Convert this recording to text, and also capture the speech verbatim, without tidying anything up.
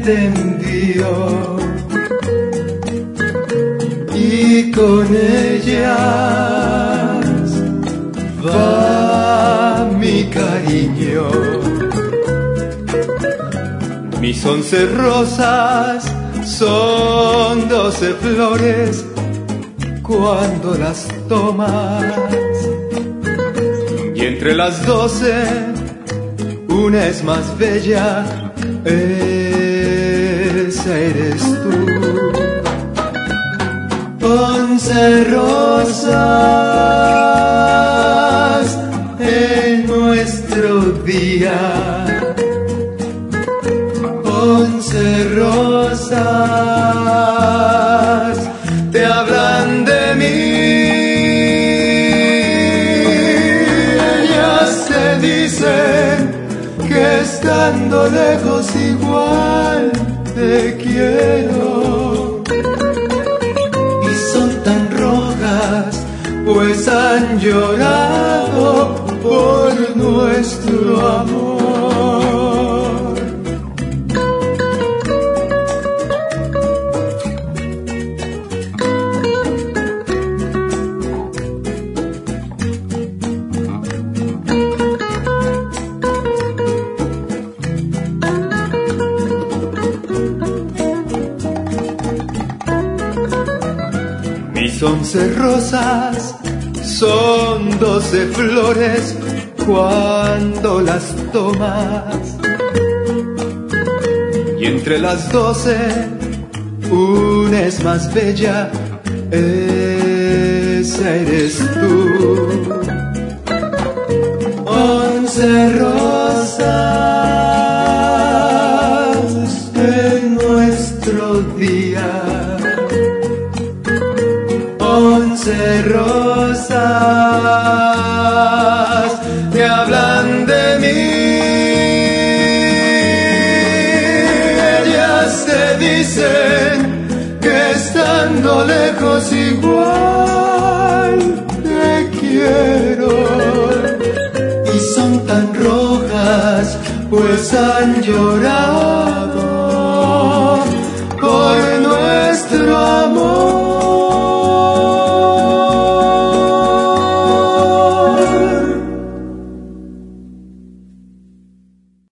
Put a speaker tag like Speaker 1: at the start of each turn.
Speaker 1: entendió y con ellas va mi cariño. Mis once rosas son doce flores cuando las tomas, y entre las doce una es más bella, esa eres tú. Once rosas en nuestro día, once rosas te hablan de mí. Ellas te dicen que estando lejos igual te quiero, y son tan rojas pues han llorado por nuestro amor. Mis once rosas son doce flores cuando las tomas, y entre las doce una es más bella, esa eres tú. Once rosas en nuestro día, once rosas te hablan de mí. Ellas te dicen que estando lejos igual te quiero, y son tan rojas pues han llorado